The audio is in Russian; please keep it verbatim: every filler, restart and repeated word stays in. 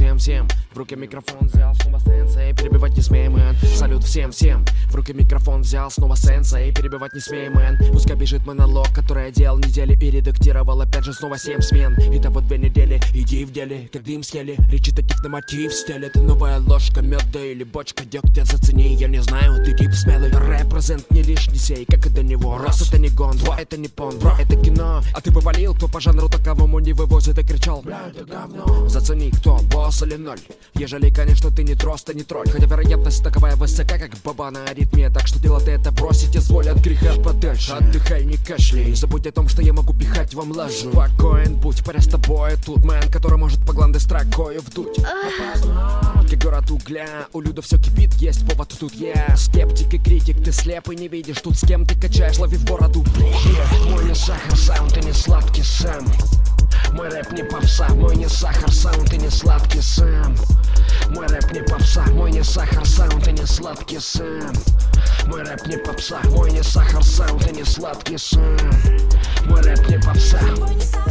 всем-всем. В руки микрофон взял, снова сенсей, перебивать не смей, мэн. Салют всем-всем. В руки микрофон взял, снова сенсей, перебивать не смей, мэн. Пускай бежит монолог, который я делал неделю и редактировал опять же снова семь смен. Итого две недели, иди в деле, как дым съели. Речи таких на мотив стелет. Новая ложка меда или бочка дегтя, зацени. Я не знаю, ты тип смелый. Репрезент не лишний сей, как и до него. Раз это не гон, два это не пон, бро, это кино. А ты бы валил, кто по жанру таковому не вывозит и кричал: бля, это говно. Зацени, кто, босс или ноль. Ежели, конечно, ты не трост, а не тролль. Хотя вероятность таковая высока, как баба на аритме. Так что дело ты это бросить, изволь от греха подальше. Отдыхай, не кашляй, забудь о том, что я могу пихать вам лажу. Спокоен будь, паря с тобой тут мэн, который может по гланды строкою вдуть. Как город угля, у Люда все кипит, есть повод тут я. Скептик и критик, ты слеп и не видишь. Тут с кем ты качаешь, лови в бороду. Yeah. Мой не сахар саунд, ты не сладкий сам. Мой рэп не попса, мой не сахар саунд, ты не сладкий сам. Мой рэп не попса, мой не сахар саунд, ты не сладкий сам. Мой рэп не попса, мой не сахар саунд, ты не сладкий сам. Мой рэп не попса.